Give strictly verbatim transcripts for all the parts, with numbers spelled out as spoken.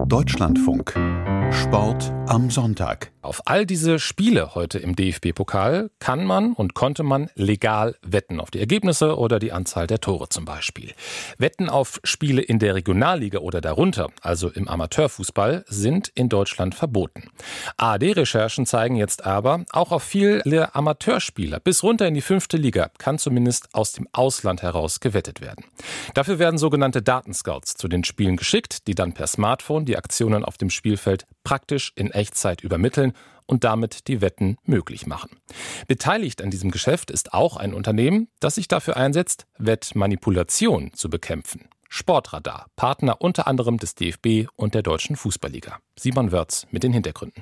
Deutschlandfunk. Sport am Sonntag. Auf all diese Spiele heute im D F B-Pokal kann man und konnte man legal wetten. Auf die Ergebnisse oder die Anzahl der Tore zum Beispiel. Wetten auf Spiele in der Regionalliga oder darunter, also im Amateurfußball, sind in Deutschland verboten. A R D-Recherchen zeigen jetzt aber, auch auf viele Amateurspieler bis runter in die fünfte Liga kann zumindest aus dem Ausland heraus gewettet werden. Dafür werden sogenannte Datenscouts zu den Spielen geschickt, die dann per Smartphone die Aktionen auf dem Spielfeld praktisch in Echtzeit übermitteln und damit die Wetten möglich machen. Beteiligt an diesem Geschäft ist auch ein Unternehmen, das sich dafür einsetzt, Wettmanipulation zu bekämpfen. Sportradar, Partner unter anderem des D F B und der Deutschen Fußballliga. Simon Wörz mit den Hintergründen.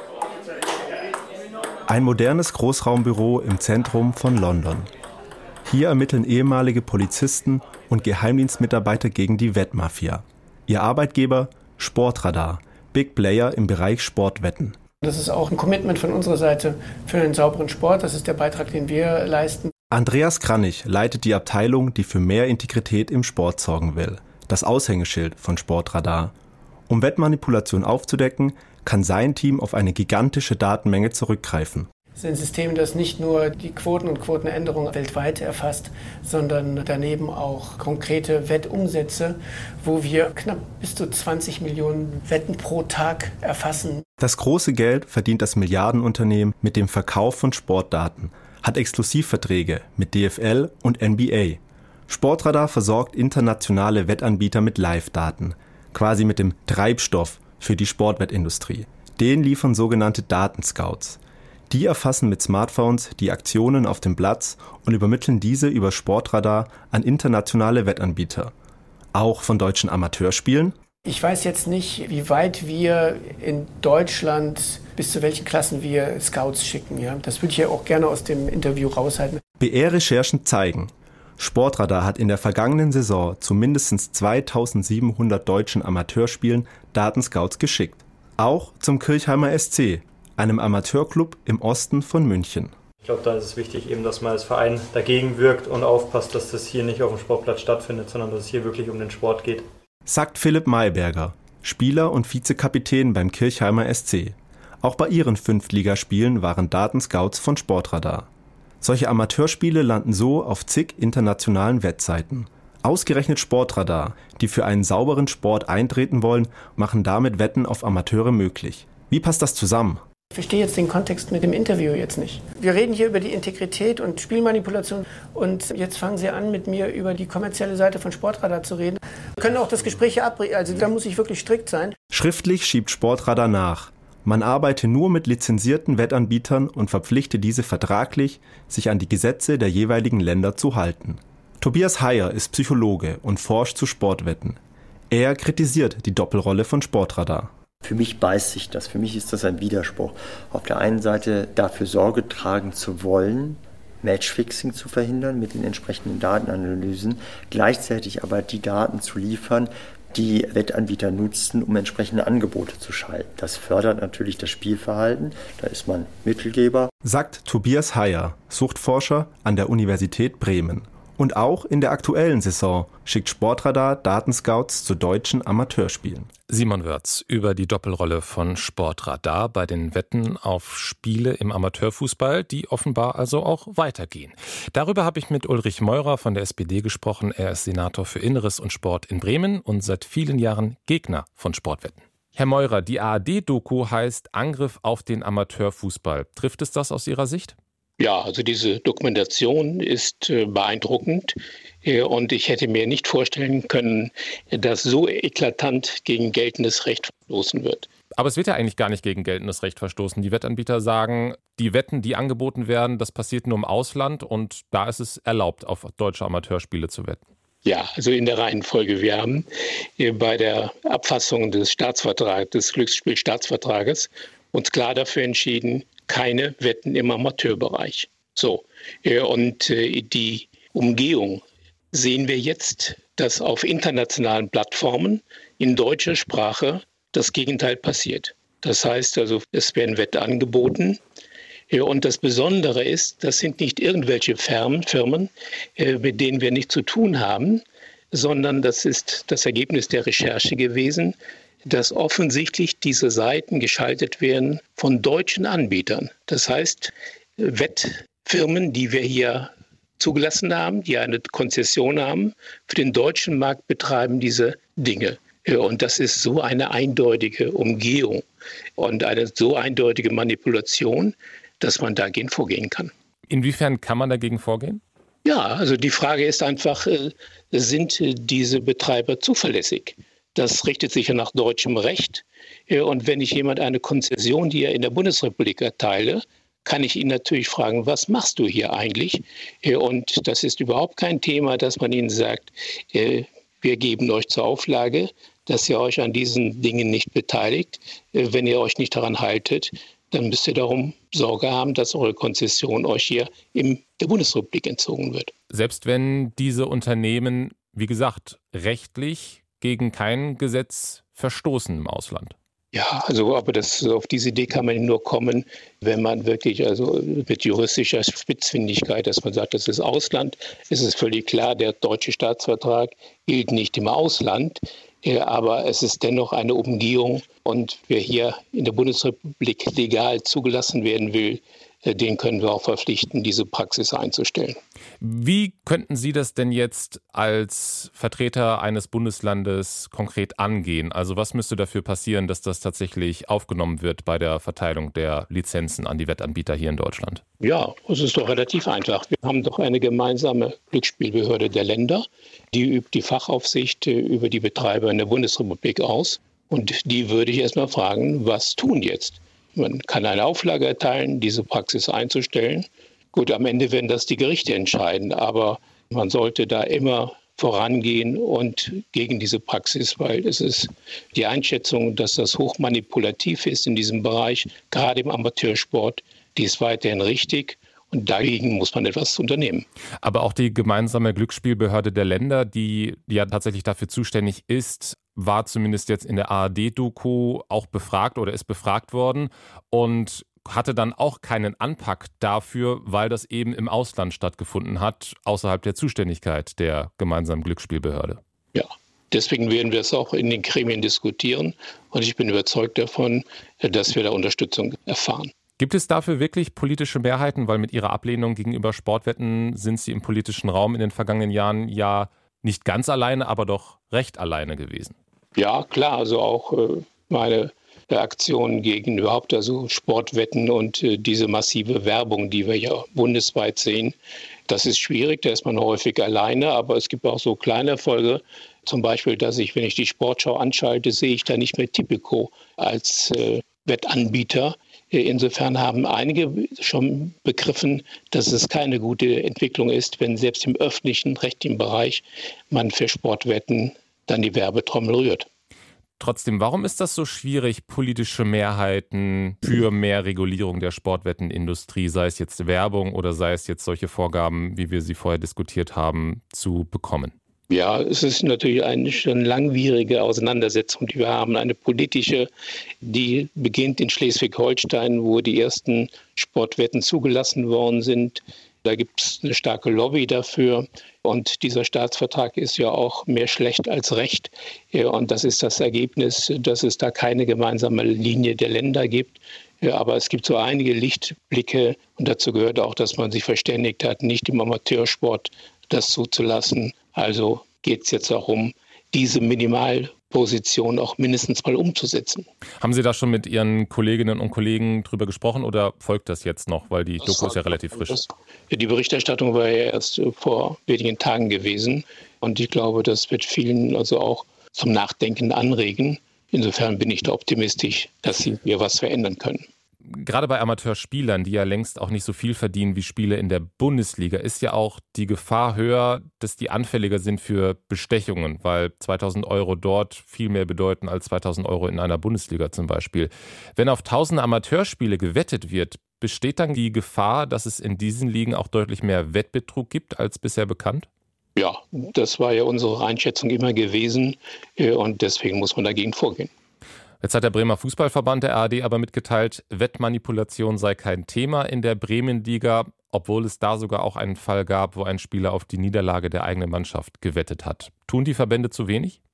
Ein modernes Großraumbüro im Zentrum von London. Hier ermitteln ehemalige Polizisten und Geheimdienstmitarbeiter gegen die Wettmafia. Ihr Arbeitgeber Sportradar, Big Player im Bereich Sportwetten. Das ist auch ein Commitment von unserer Seite für einen sauberen Sport. Das ist der Beitrag, den wir leisten. Andreas Kranich leitet die Abteilung, die für mehr Integrität im Sport sorgen will. Das Aushängeschild von Sportradar. Um Wettmanipulation aufzudecken, kann sein Team auf eine gigantische Datenmenge zurückgreifen. Es ist ein System, das nicht nur die Quoten und Quotenänderungen weltweit erfasst, sondern daneben auch konkrete Wettumsätze, wo wir knapp bis zu zwanzig Millionen Wetten pro Tag erfassen. Das große Geld verdient das Milliardenunternehmen mit dem Verkauf von Sportdaten, hat Exklusivverträge mit D F L und N B A. Sportradar versorgt internationale Wettanbieter mit Live-Daten, quasi mit dem Treibstoff für die Sportwettindustrie. Den liefern sogenannte Datenscouts. Die erfassen mit Smartphones die Aktionen auf dem Platz und übermitteln diese über Sportradar an internationale Wettanbieter. Auch von deutschen Amateurspielen? Ich weiß jetzt nicht, wie weit wir in Deutschland, bis zu welchen Klassen wir Scouts schicken. Ja? Das würde ich ja auch gerne aus dem Interview raushalten. B R-Recherchen zeigen, Sportradar hat in der vergangenen Saison zu mindestens zweitausendsiebenhundert deutschen Amateurspielen Datenscouts geschickt. Auch zum Kirchheimer S C, einem Amateurclub im Osten von München. Ich glaube, da ist es wichtig, eben, dass man als Verein dagegen wirkt und aufpasst, dass das hier nicht auf dem Sportplatz stattfindet, sondern dass es hier wirklich um den Sport geht. Sagt Philipp Mayberger, Spieler und Vizekapitän beim Kirchheimer S C. Auch bei ihren Fünftligaspielen waren Datenscouts von Sportradar. Solche Amateurspiele landen so auf zig internationalen Wettseiten. Ausgerechnet Sportradar, die für einen sauberen Sport eintreten wollen, machen damit Wetten auf Amateure möglich. Wie passt das zusammen? Ich verstehe jetzt den Kontext mit dem Interview jetzt nicht. Wir reden hier über die Integrität und Spielmanipulation und jetzt fangen Sie an, mit mir über die kommerzielle Seite von Sportradar zu reden. Wir können auch das Gespräch hier abbrechen, also da muss ich wirklich strikt sein. Schriftlich schiebt Sportradar nach. Man arbeite nur mit lizenzierten Wettanbietern und verpflichte diese vertraglich, sich an die Gesetze der jeweiligen Länder zu halten. Tobias Heyer ist Psychologe und forscht zu Sportwetten. Er kritisiert die Doppelrolle von Sportradar. Für mich beißt sich das, für mich ist das ein Widerspruch. Auf der einen Seite dafür Sorge tragen zu wollen, Matchfixing zu verhindern mit den entsprechenden Datenanalysen, gleichzeitig aber die Daten zu liefern, die Wettanbieter nutzen, um entsprechende Angebote zu schalten. Das fördert natürlich das Spielverhalten, da ist man Mittelgeber. Sagt Tobias Heyer, Suchtforscher an der Universität Bremen. Und auch in der aktuellen Saison schickt Sportradar Datenscouts zu deutschen Amateurspielen. Simon Wörz über die Doppelrolle von Sportradar bei den Wetten auf Spiele im Amateurfußball, die offenbar also auch weitergehen. Darüber habe ich mit Ulrich Meurer von der S P D gesprochen. Er ist Senator für Inneres und Sport in Bremen und seit vielen Jahren Gegner von Sportwetten. Herr Meurer, die A R D-Doku heißt Angriff auf den Amateurfußball. Trifft es das aus Ihrer Sicht? Ja, also diese Dokumentation ist äh, beeindruckend äh, und ich hätte mir nicht vorstellen können, dass so eklatant gegen geltendes Recht verstoßen wird. Aber es wird ja eigentlich gar nicht gegen geltendes Recht verstoßen. Die Wettanbieter sagen, die Wetten, die angeboten werden, das passiert nur im Ausland und da ist es erlaubt, auf deutsche Amateurspiele zu wetten. Ja, also in der Reihenfolge. Wir haben äh, bei der Abfassung des Staatsvertrags, des Glücksspielstaatsvertrages uns klar dafür entschieden, keine Wetten im Amateurbereich. So, und die Umgehung sehen wir jetzt, dass auf internationalen Plattformen in deutscher Sprache das Gegenteil passiert. Das heißt also, es werden Wetten angeboten. Und das Besondere ist, das sind nicht irgendwelche Firmen, mit denen wir nichts zu tun haben, sondern das ist das Ergebnis der Recherche gewesen, dass offensichtlich diese Seiten geschaltet werden von deutschen Anbietern. Das heißt, Wettfirmen, die wir hier zugelassen haben, die eine Konzession haben, für den deutschen Markt betreiben diese Dinge. Und das ist so eine eindeutige Umgehung und eine so eindeutige Manipulation, dass man dagegen vorgehen kann. Inwiefern kann man dagegen vorgehen? Ja, also die Frage ist einfach, sind diese Betreiber zuverlässig? Das richtet sich ja nach deutschem Recht. Und wenn ich jemand eine Konzession hier in der Bundesrepublik erteile, kann ich ihn natürlich fragen, was machst du hier eigentlich? Und das ist überhaupt kein Thema, dass man ihnen sagt, wir geben euch zur Auflage, dass ihr euch an diesen Dingen nicht beteiligt. Wenn ihr euch nicht daran haltet, dann müsst ihr darum Sorge haben, dass eure Konzession euch hier in der Bundesrepublik entzogen wird. Selbst wenn diese Unternehmen, wie gesagt, rechtlich gegen kein Gesetz verstoßen im Ausland. Ja, also aber das, auf diese Idee kann man nur kommen, wenn man wirklich also mit juristischer Spitzfindigkeit, dass man sagt, das ist Ausland. Es ist völlig klar, der deutsche Staatsvertrag gilt nicht im Ausland, aber es ist dennoch eine Umgehung. Und wer hier in der Bundesrepublik legal zugelassen werden will, den können wir auch verpflichten, diese Praxis einzustellen. Wie könnten Sie das denn jetzt als Vertreter eines Bundeslandes konkret angehen? Also was müsste dafür passieren, dass das tatsächlich aufgenommen wird bei der Verteilung der Lizenzen an die Wettanbieter hier in Deutschland? Ja, es ist doch relativ einfach. Wir haben doch eine gemeinsame Glücksspielbehörde der Länder. Die übt die Fachaufsicht über die Betreiber in der Bundesrepublik aus. Und die würde ich erst mal fragen, was tun jetzt? Man kann eine Auflage erteilen, diese Praxis einzustellen. Gut, am Ende werden das die Gerichte entscheiden, aber man sollte da immer vorangehen und gegen diese Praxis, weil es ist die Einschätzung, dass das hochmanipulativ ist in diesem Bereich, gerade im Amateursport, die ist weiterhin richtig. Und dagegen muss man etwas unternehmen. Aber auch die gemeinsame Glücksspielbehörde der Länder, die ja tatsächlich dafür zuständig ist, war zumindest jetzt in der A R D-Doku auch befragt oder ist befragt worden und hatte dann auch keinen Anpack dafür, weil das eben im Ausland stattgefunden hat, außerhalb der Zuständigkeit der gemeinsamen Glücksspielbehörde. Ja, deswegen werden wir es auch in den Gremien diskutieren und ich bin überzeugt davon, dass wir da Unterstützung erfahren. Gibt es dafür wirklich politische Mehrheiten? Weil mit Ihrer Ablehnung gegenüber Sportwetten sind Sie im politischen Raum in den vergangenen Jahren ja nicht ganz alleine, aber doch recht alleine gewesen. Ja, klar, also auch äh, meine Aktionen gegen überhaupt also Sportwetten und äh, diese massive Werbung, die wir ja bundesweit sehen. Das ist schwierig, da ist man häufig alleine, aber es gibt auch so kleine Erfolge. Zum Beispiel, dass ich, wenn ich die Sportschau anschalte, sehe ich da nicht mehr Tipico als äh, Wettanbieter. Insofern haben einige schon begriffen, dass es keine gute Entwicklung ist, wenn selbst im öffentlichen rechtlichen Bereich man für Sportwetten dann die Werbetrommel rührt. Trotzdem, warum ist das so schwierig, politische Mehrheiten für mehr Regulierung der Sportwettenindustrie, sei es jetzt Werbung oder sei es jetzt solche Vorgaben, wie wir sie vorher diskutiert haben, zu bekommen? Ja, es ist natürlich eine schon langwierige Auseinandersetzung, die wir haben. Eine politische, die beginnt in Schleswig-Holstein, wo die ersten Sportwetten zugelassen worden sind. Da gibt es eine starke Lobby dafür. Und dieser Staatsvertrag ist ja auch mehr schlecht als recht. Und das ist das Ergebnis, dass es da keine gemeinsame Linie der Länder gibt. Aber es gibt so einige Lichtblicke. Und dazu gehört auch, dass man sich verständigt hat, nicht im Amateursport das zuzulassen. Also geht es jetzt darum, diese Minimalposition auch mindestens mal umzusetzen. Haben Sie da schon mit Ihren Kolleginnen und Kollegen drüber gesprochen oder folgt das jetzt noch, weil die Doku ist ja relativ frisch? Das, die Berichterstattung war ja erst vor wenigen Tagen gewesen und ich glaube, das wird vielen also auch zum Nachdenken anregen. Insofern bin ich da optimistisch, dass wir was verändern können. Gerade bei Amateurspielern, die ja längst auch nicht so viel verdienen wie Spieler in der Bundesliga, ist ja auch die Gefahr höher, dass die anfälliger sind für Bestechungen, weil zweitausend Euro dort viel mehr bedeuten als zweitausend Euro in einer Bundesliga zum Beispiel. Wenn auf tausende Amateurspiele gewettet wird, besteht dann die Gefahr, dass es in diesen Ligen auch deutlich mehr Wettbetrug gibt als bisher bekannt? Ja, das war ja unsere Einschätzung immer gewesen und deswegen muss man dagegen vorgehen. Jetzt hat der Bremer Fußballverband der A R D aber mitgeteilt, Wettmanipulation sei kein Thema in der Bremenliga, obwohl es da sogar auch einen Fall gab, wo ein Spieler auf die Niederlage der eigenen Mannschaft gewettet hat. Tun die Verbände zu wenig?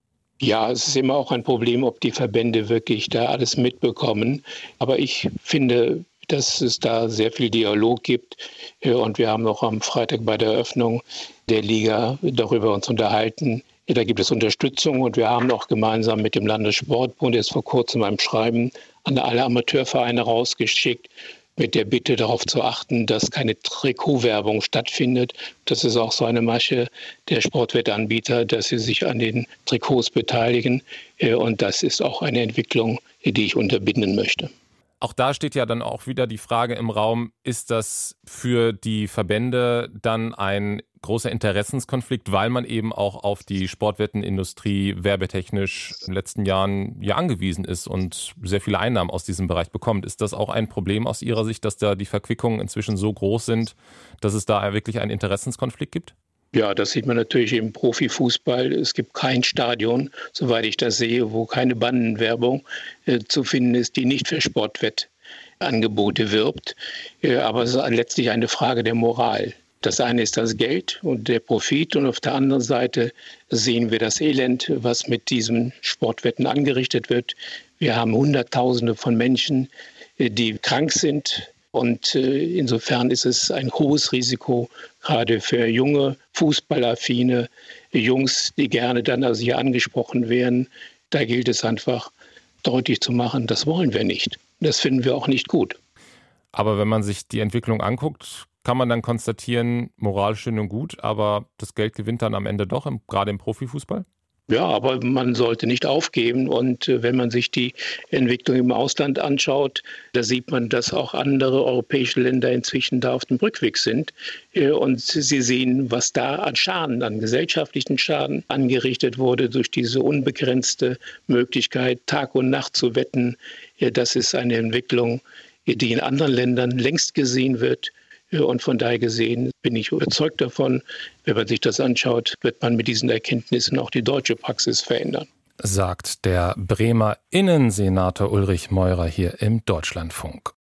Ja, es ist immer auch ein Problem, ob die Verbände wirklich da alles mitbekommen. Aber ich finde, dass es da sehr viel Dialog gibt. Und wir haben auch am Freitag bei der Eröffnung der Liga darüber uns unterhalten. Da gibt es Unterstützung und wir haben auch gemeinsam mit dem Landessportbund jetzt vor kurzem ein Schreiben an alle Amateurvereine rausgeschickt, mit der Bitte darauf zu achten, dass keine Trikotwerbung stattfindet. Das ist auch so eine Masche der Sportwettanbieter, dass sie sich an den Trikots beteiligen. Und das ist auch eine Entwicklung, die ich unterbinden möchte. Auch da steht ja dann auch wieder die Frage im Raum, ist das für die Verbände dann ein großer Interessenskonflikt, weil man eben auch auf die Sportwettenindustrie werbetechnisch in den letzten Jahren ja angewiesen ist und sehr viele Einnahmen aus diesem Bereich bekommt. Ist das auch ein Problem aus Ihrer Sicht, dass da die Verquickungen inzwischen so groß sind, dass es da wirklich einen Interessenskonflikt gibt? Ja, das sieht man natürlich im Profifußball. Es gibt kein Stadion, soweit ich das sehe, wo keine Bandenwerbung äh, zu finden ist, die nicht für Sportwettangebote wirbt. Äh, aber es ist letztlich eine Frage der Moral. Das eine ist das Geld und der Profit und auf der anderen Seite sehen wir das Elend, was mit diesen Sportwetten angerichtet wird. Wir haben Hunderttausende von Menschen, äh, die krank sind. Und äh, insofern ist es ein hohes Risiko, gerade für junge, fußballaffine Jungs, die gerne dann also hier angesprochen werden. Da gilt es einfach deutlich zu machen, das wollen wir nicht. Das finden wir auch nicht gut. Aber wenn man sich die Entwicklung anguckt, kann man dann konstatieren, Moral schön und gut, aber das Geld gewinnt dann am Ende doch, im, gerade im Profifußball? Ja, aber man sollte nicht aufgeben. Und äh, wenn man sich die Entwicklung im Ausland anschaut, da sieht man, dass auch andere europäische Länder inzwischen da auf dem Rückweg sind. Äh, und sie sehen, was da an Schaden, an gesellschaftlichen Schaden angerichtet wurde durch diese unbegrenzte Möglichkeit, Tag und Nacht zu wetten. Äh, das ist eine Entwicklung, die in anderen Ländern längst gesehen wird. Und von daher gesehen bin ich überzeugt davon, wenn man sich das anschaut, wird man mit diesen Erkenntnissen auch die deutsche Praxis verändern. Sagt der Bremer Innensenator Ulrich Meurer hier im Deutschlandfunk.